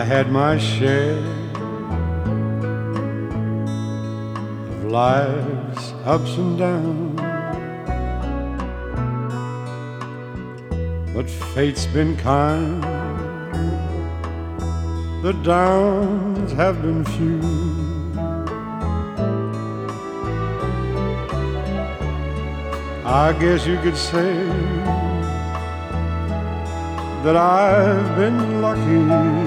had my share of life's ups and downs, but fate's been kind, the downs have been few. I guess you could say that I've been lucky,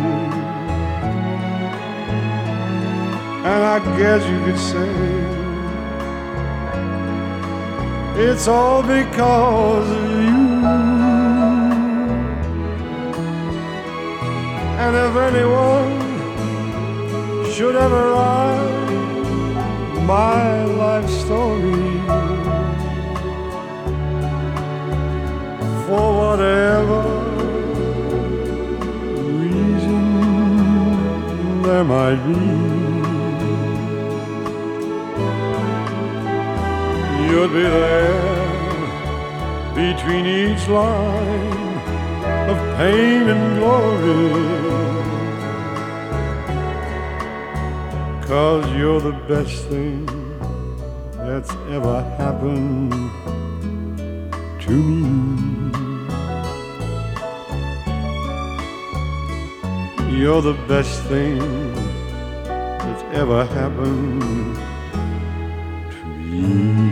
and I guess you could say it's all because of you. And if anyone should ever write my life story, for whatever reason there might be, you'd be there between each line of pain and glory, 'cause you're the best thing that's ever happened to me. You're the best thing that's ever happened to me.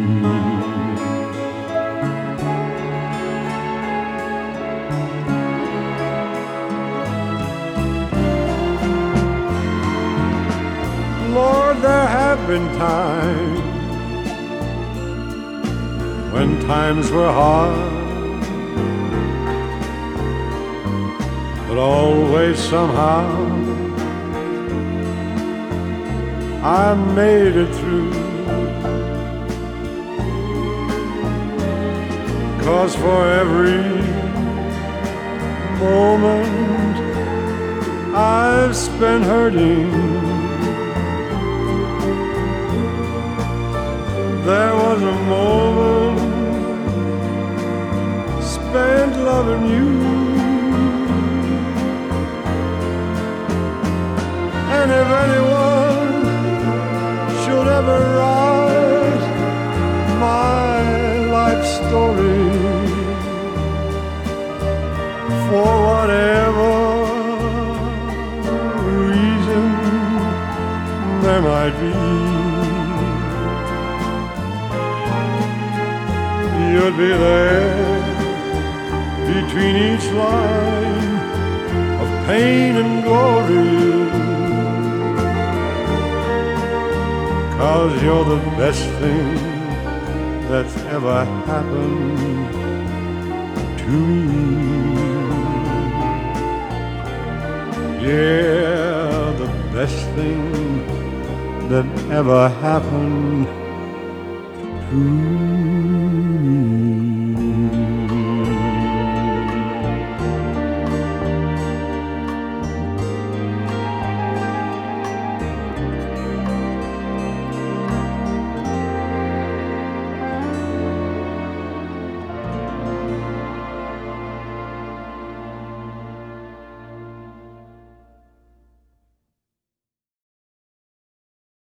Lord, there have been times when times were hard, but always somehow I made it through. 'Cause for every moment I've spent hurting, there was a moment spent loving you. And if anyone should ever write my life story, for whatever reason there might be, you'd be there between each line of pain and glory, 'cause you're the best thing that's ever happened to me. Yeah, the best thing that ever happened to me.